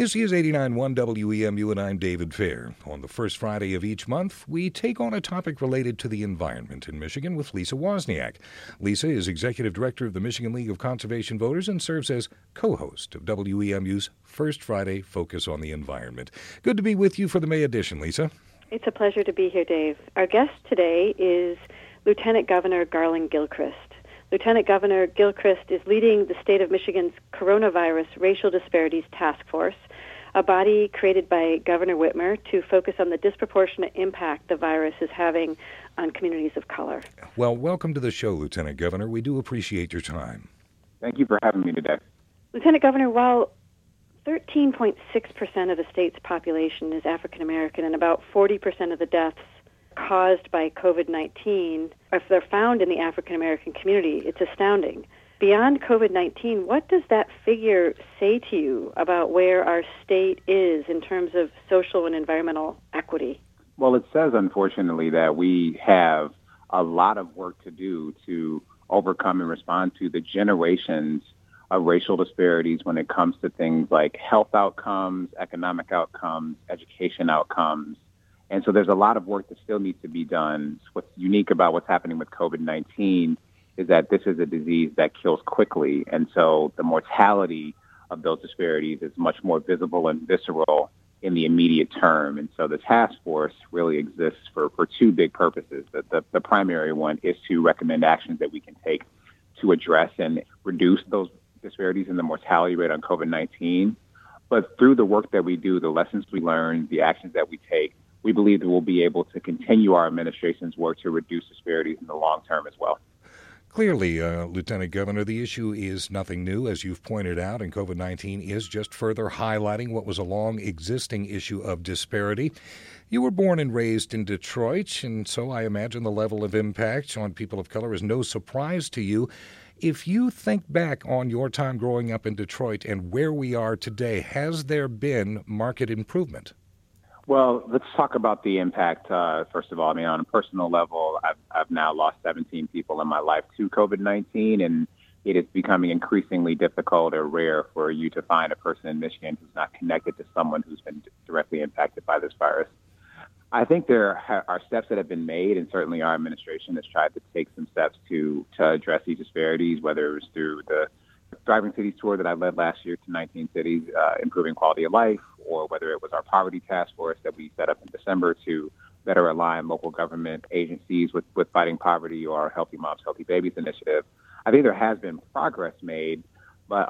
This is 89.1 WEMU, and I'm David Fair. On the first Friday of each month, we take on a topic related to the environment in Michigan with Lisa Wozniak. Lisa is Executive Director of the Michigan League of Conservation Voters and serves as co-host of WEMU's First Friday Focus on the Environment. Good to be with you for the May edition, Lisa. It's a pleasure to be here, Dave. Our guest today is Lieutenant Governor Garland Gilchrist. Lieutenant Governor Gilchrist is leading the state of Michigan's Coronavirus Racial Disparities Task Force, a body created by Governor Whitmer to focus on the disproportionate impact the virus is having on communities of color. Well, welcome to the show, Lieutenant Governor. We do appreciate your time. Thank you for having me today. Lieutenant Governor, while 13.6% of the state's population is African American and about 40% of the deaths caused by COVID-19, if they're found in the African American community, it's astounding. Beyond COVID-19, what does that figure say to you about where our state is in terms of social and environmental equity? Well, it says, unfortunately, that we have a lot of work to do to overcome and respond to the generations of racial disparities when it comes to things like health outcomes, economic outcomes, education outcomes. And so there's a lot of work that still needs to be done. What's unique about what's happening with COVID-19 is that this is a disease that kills quickly. And so the mortality of those disparities is much more visible and visceral in the immediate term. And so the task force really exists for two big purposes. The primary one is to recommend actions that we can take to address and reduce those disparities in the mortality rate on COVID-19. But through the work that we do, the lessons we learn, the actions that we take, we believe that we'll be able to continue our administration's work to reduce disparities in the long term as well. Clearly, Lieutenant Governor, the issue is nothing new, as you've pointed out, and COVID-19 is just further highlighting what was a long existing issue of disparity. You were born and raised in Detroit, and so I imagine the level of impact on people of color is no surprise to you. If you think back on your time growing up in Detroit and where we are today, has there been marked improvement? Well, let's talk about the impact, first of all. I mean, on a personal level, I've now lost 17 people in my life to COVID-19, and it is becoming increasingly difficult or rare for you to find a person in Michigan who's not connected to someone who's been directly impacted by this virus. I think there are steps that have been made, and certainly our administration has tried to take some steps to address these disparities, whether it was through the Thriving Cities tour that I led last year to 19 cities, improving quality of life, or whether it was our poverty task force that we set up in December to better align local government agencies with fighting poverty, or our Healthy Moms, Healthy Babies initiative. I think there has been progress made, but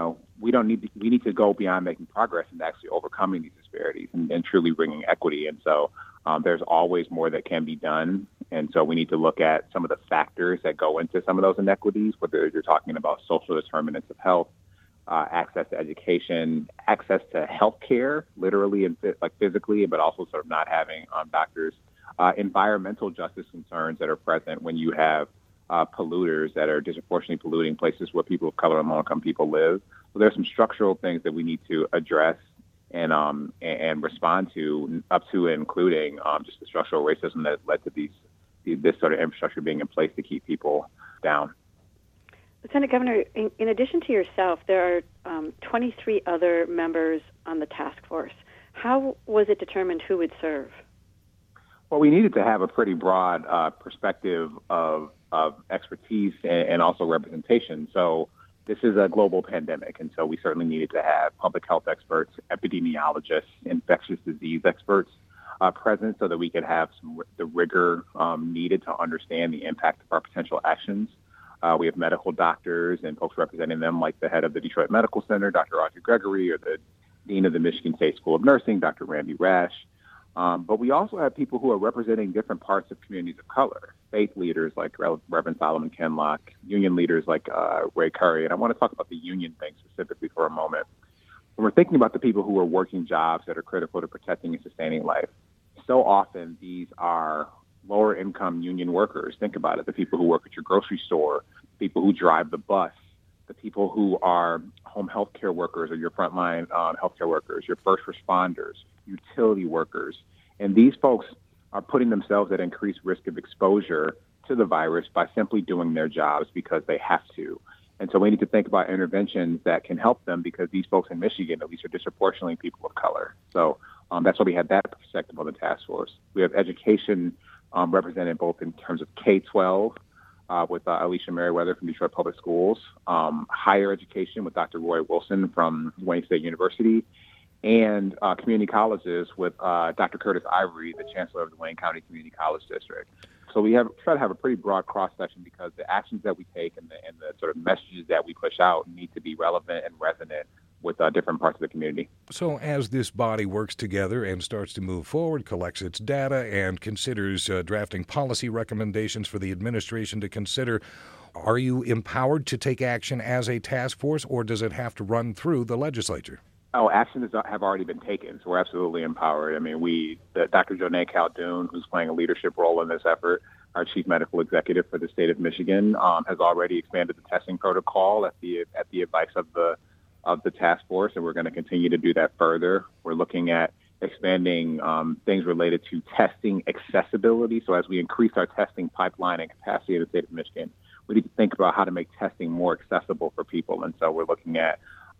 we need to go beyond making progress and actually overcoming these disparities and truly bringing equity. And so there's always more that can be done. And so we need to look at some of the factors that go into some of those inequities, whether you're talking about social determinants of health, access to education, access to health care, literally and physically, but also sort of not having doctors, environmental justice concerns that are present when you have polluters that are disproportionately polluting places where people of color and low-income people live. So there's some structural things that we need to address and respond to, up to and including just the structural racism that led to this sort of infrastructure being in place to keep people down. Lieutenant Governor, in addition to yourself, there are 23 other members on the task force. How was it determined who would serve? Well, we needed to have a pretty broad perspective of expertise and also representation. So this is a global pandemic, and so we certainly needed to have public health experts, epidemiologists, infectious disease experts present so that we could have the rigor needed to understand the impact of our potential actions. We have medical doctors and folks representing them, like the head of the Detroit Medical Center, Dr. Audrey Gregory, or the dean of the Michigan State School of Nursing, Dr. Randy Rash. But we also have people who are representing different parts of communities of color, faith leaders like Reverend Solomon Kenlock, union leaders like Ray Curry. And I want to talk about the union thing specifically for a moment. When we're thinking about the people who are working jobs that are critical to protecting and sustaining life, so often these are lower income union workers. Think about it. The people who work at your grocery store, people who drive the bus, the people who are home health care workers or your frontline healthcare workers, your first responders, utility workers. And these folks are putting themselves at increased risk of exposure to the virus by simply doing their jobs because they have to. And so we need to think about interventions that can help them because these folks in Michigan, at least, are disproportionately people of color. So that's why we have that perspective on the task force. We have education represented both in terms of K-12 with Alicia Merriweather from Detroit Public Schools, higher education with Dr. Roy Wilson from Wayne State University, and community colleges with Dr. Curtis Ivory, the Chancellor of the Wayne County Community College District. So we try to have a pretty broad cross-section because the actions that we take and the sort of messages that we push out need to be relevant and resonant with different parts of the community. So as this body works together and starts to move forward, collects its data, and considers drafting policy recommendations for the administration to consider, are you empowered to take action as a task force, or does it have to run through the legislature? Oh, actions have already been taken, so we're absolutely empowered. I mean, Dr. Jonae Caldoon, who's playing a leadership role in this effort, our chief medical executive for the state of Michigan, has already expanded the testing protocol at the advice of the task force, and we're going to continue to do that further. We're looking at expanding things related to testing accessibility. So as we increase our testing pipeline and capacity in the state of Michigan, we need to think about how to make testing more accessible for people. And so we're looking at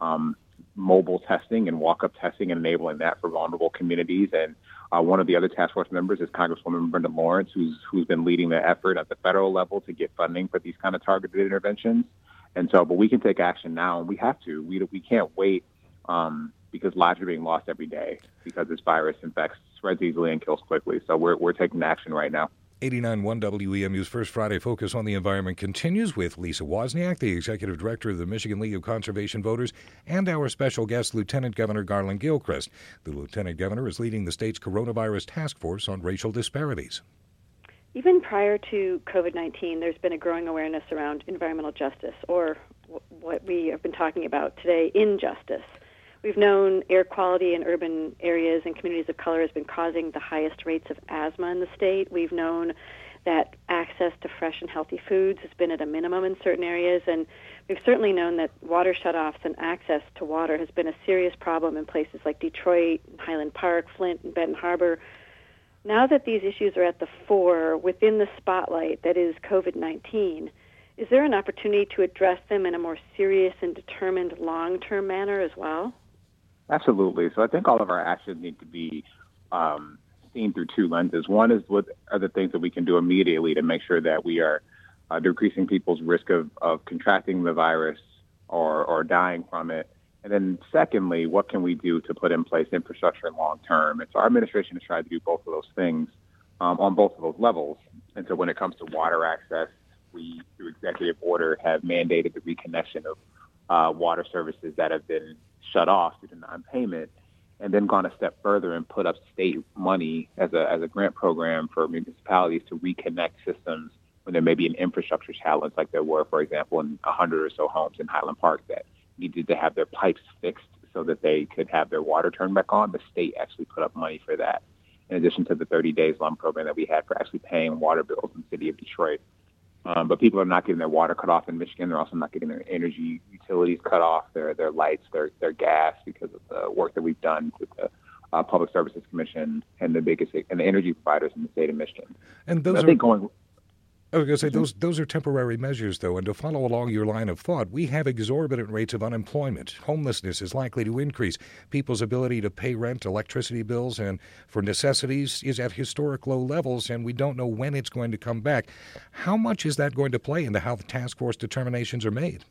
mobile testing and walk-up testing and enabling that for vulnerable communities. And one of the other task force members is Congresswoman Brenda Lawrence, who's been leading the effort at the federal level to get funding for these kind of targeted interventions. And so, but we can take action now, and we have to. We can't wait because lives are being lost every day because this virus infects, spreads easily, and kills quickly. So we're taking action right now. 89.1 WEMU's First Friday Focus on the Environment continues with Lisa Wozniak, the Executive Director of the Michigan League of Conservation Voters, and our special guest, Lieutenant Governor Garland Gilchrist. The Lieutenant Governor is leading the state's coronavirus task force on racial disparities. Even prior to COVID-19, there's been a growing awareness around environmental justice, or what we have been talking about today, injustice. We've known air quality in urban areas and communities of color has been causing the highest rates of asthma in the state. We've known that access to fresh and healthy foods has been at a minimum in certain areas, and we've certainly known that water shutoffs and access to water has been a serious problem in places like Detroit, Highland Park, Flint, and Benton Harbor. Now that these issues are at the fore within the spotlight that is COVID-19, is there an opportunity to address them in a more serious and determined long-term manner as well? Absolutely. So I think all of our actions need to be seen through two lenses. One is what are the things that we can do immediately to make sure that we are decreasing people's risk of contracting the virus or dying from it. And then secondly, what can we do to put in place infrastructure long term? And so our administration has tried to do both of those things on both of those levels. And so when it comes to water access, we, through executive order, have mandated the reconnection of water services that have been shut off due to non-payment, and then gone a step further and put up state money as a grant program for municipalities to reconnect systems when there may be an infrastructure challenge, like there were, for example, in 100 or so homes in Highland Park that needed to have their pipes fixed so that they could have their water turned back on. The state actually put up money for that, in addition to the 30 days loan program that we had for actually paying water bills in the city of Detroit. But people are not getting their water cut off in Michigan. They're also not getting their energy utilities cut off, their lights, their gas, because of the work that we've done with the Public Services Commission and the energy providers in the state of Michigan. And those I was going to say, those are temporary measures, though, and to follow along your line of thought, we have exorbitant rates of unemployment. Homelessness is likely to increase. People's ability to pay rent, electricity bills, and for necessities is at historic low levels, and we don't know when it's going to come back. How much is that going to play into how the task force determinations are made?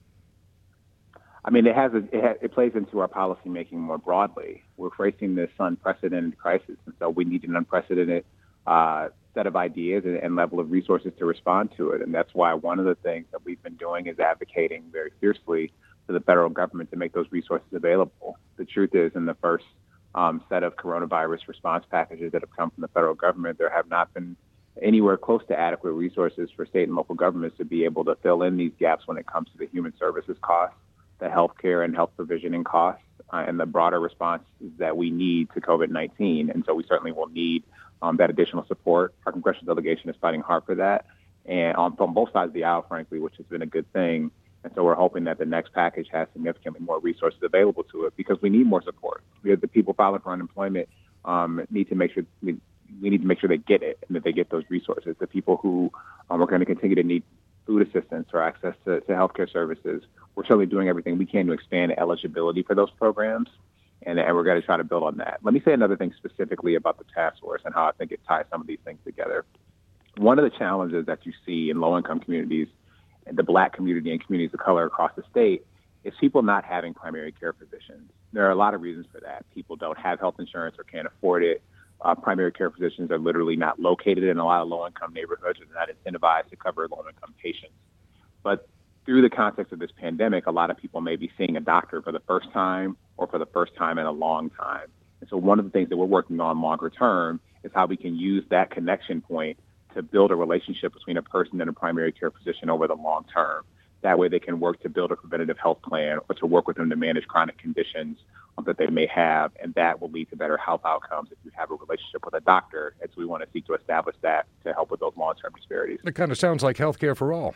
I mean, it plays into our policymaking more broadly. We're facing this unprecedented crisis, and so we need an unprecedented set of ideas and level of resources to respond to it. And that's why one of the things that we've been doing is advocating very fiercely to the federal government to make those resources available. The truth is, in the first set of coronavirus response packages that have come from the federal government, there have not been anywhere close to adequate resources for state and local governments to be able to fill in these gaps when it comes to the human services costs, the healthcare and health provisioning costs, and the broader response that we need to COVID-19. And so we certainly will need that additional support. Our congressional delegation is fighting hard for that, and on both sides of the aisle, frankly, which has been a good thing. And so we're hoping that the next package has significantly more resources available to it because we need more support. We have the people filing for unemployment need to make sure we need to make sure they get it and that they get those resources. The people who are going to continue to need food assistance or access to healthcare services. We're certainly doing everything we can to expand eligibility for those programs, and we're going to try to build on that. Let me say another thing specifically about the task force and how I think it ties some of these things together. One of the challenges that you see in low-income communities, and the Black community and communities of color across the state, is people not having primary care physicians. There are a lot of reasons for that. People don't have health insurance or can't afford it. Primary care physicians are literally not located in a lot of low-income neighborhoods and not incentivized to cover low-income patients. But through the context of this pandemic, a lot of people may be seeing a doctor for the first time or for the first time in a long time. And so one of the things that we're working on longer term is how we can use that connection point to build a relationship between a person and a primary care physician over the long term. That way they can work to build a preventative health plan or to work with them to manage chronic conditions that they may have, and that will lead to better health outcomes if you have a relationship with a doctor. And so we want to seek to establish that to help with those long-term disparities. It kind of sounds like healthcare for all.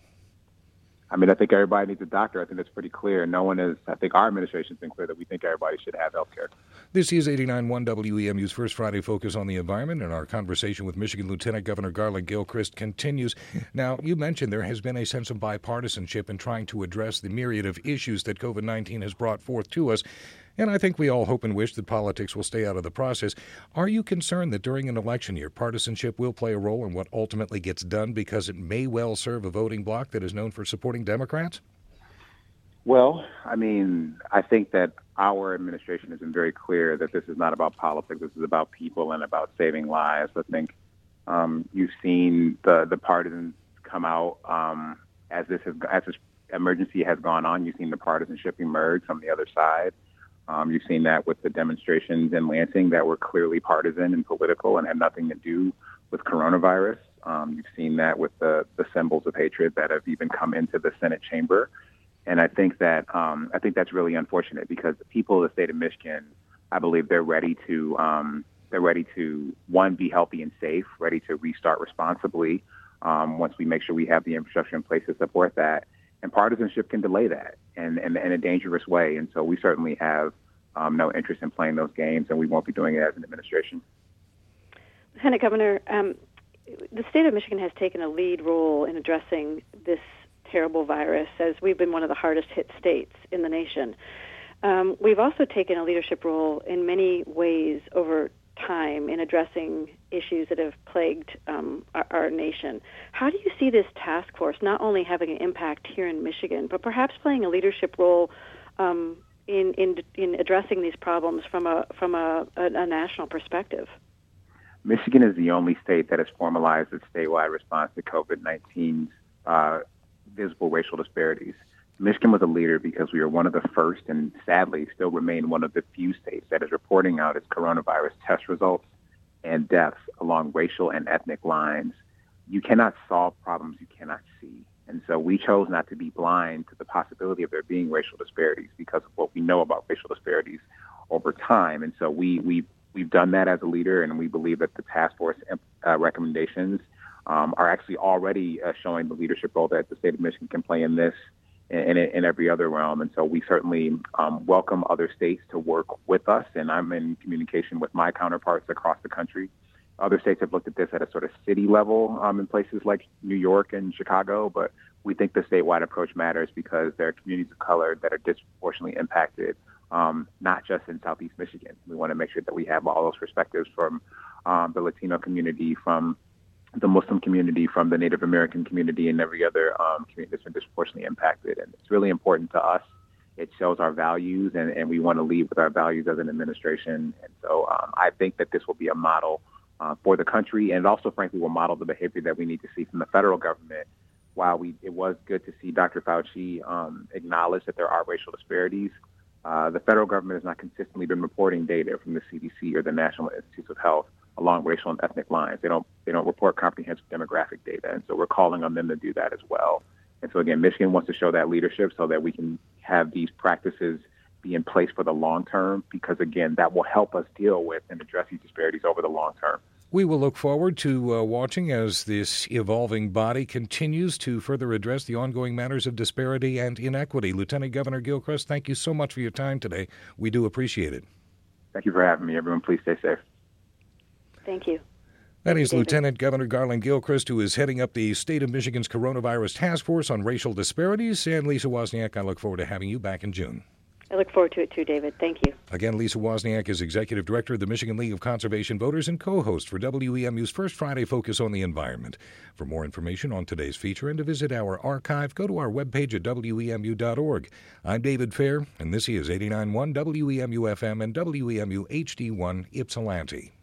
I mean, I think everybody needs a doctor. I think that's pretty clear. I think our administration's been clear that we think everybody should have health care. This is 89.1 WEMU's First Friday Focus on the Environment, and our conversation with Michigan Lieutenant Governor Garland Gilchrist continues. Now, you mentioned there has been a sense of bipartisanship in trying to address the myriad of issues that COVID-19 has brought forth to us. And I think we all hope and wish that politics will stay out of the process. Are you concerned that during an election year, partisanship will play a role in what ultimately gets done because it may well serve a voting bloc that is known for supporting Democrats? Well, I mean, I think that our administration has been very clear that this is not about politics. This is about people and about saving lives. I think you've seen the partisans come out as this emergency has gone on. You've seen the partisanship emerge from the other side. You've seen that with the demonstrations in Lansing that were clearly partisan and political and had nothing to do with coronavirus. You've seen that with the symbols of hatred that have even come into the Senate chamber. And I think that's really unfortunate because the people of the state of Michigan, I believe they're ready to one, be healthy and safe, ready to restart responsibly once we make sure we have the infrastructure in place to support that. And partisanship can delay that in a dangerous way. And so we certainly have no interest in playing those games, and we won't be doing it as an administration. Lieutenant Governor, the state of Michigan has taken a lead role in addressing this terrible virus, as we've been one of the hardest hit states in the nation. We've also taken a leadership role in many ways over time in addressing issues that have plagued our nation. How do you see this task force not only having an impact here in Michigan, but perhaps playing a leadership role in addressing these problems from a national perspective? Michigan is the only state that has formalized its statewide response to COVID-19's visible racial disparities. Michigan was a leader because we were one of the first and sadly still remain one of the few states that is reporting out its coronavirus test results and deaths along racial and ethnic lines. You cannot solve problems you cannot see. And so we chose not to be blind to the possibility of there being racial disparities because of what we know about racial disparities over time. And so we've done that as a leader, and we believe that the task force recommendations are actually already showing the leadership role that the state of Michigan can play in this and in every other realm. And so we certainly welcome other states to work with us, and I'm in communication with my counterparts across the country. Other states have looked at this at a sort of city level in places like New York and Chicago, but we think the statewide approach matters because there are communities of color that are disproportionately impacted, not just in Southeast Michigan. We want to make sure that we have all those perspectives from the Latino community, from the Muslim community, from the Native American community, and every other community that's been disproportionately impacted. And it's really important to us. It shows our values, and we want to lead with our values as an administration. And so I think that this will be a model for the country, and also, frankly, will model the behavior that we need to see from the federal government. While it was good to see Dr. Fauci acknowledge that there are racial disparities, the federal government has not consistently been reporting data from the CDC or the National Institutes of Health along racial and ethnic lines. They don't report comprehensive demographic data, and so we're calling on them to do that as well. And so again, Michigan wants to show that leadership so that we can have these practices be in place for the long term, because again, that will help us deal with and address these disparities over the long term. We will look forward to watching as this evolving body continues to further address the ongoing matters of disparity and inequity. Lieutenant Governor Gilchrist, thank you so much for your time today. We do appreciate it. Thank you for having me. Everyone, please stay safe. Thank you. That is Lieutenant Governor Garland Gilchrist, who is heading up the state of Michigan's coronavirus task force on racial disparities. And Lisa Wozniak, I look forward to having you back in June. I look forward to it too, David. Thank you. Again, Lisa Wozniak is Executive Director of the Michigan League of Conservation Voters and co-host for WEMU's First Friday Focus on the Environment. For more information on today's feature and to visit our archive, go to our webpage at WEMU.org. I'm David Fair, and this is 89.1 WEMU FM and WEMU HD1 Ypsilanti.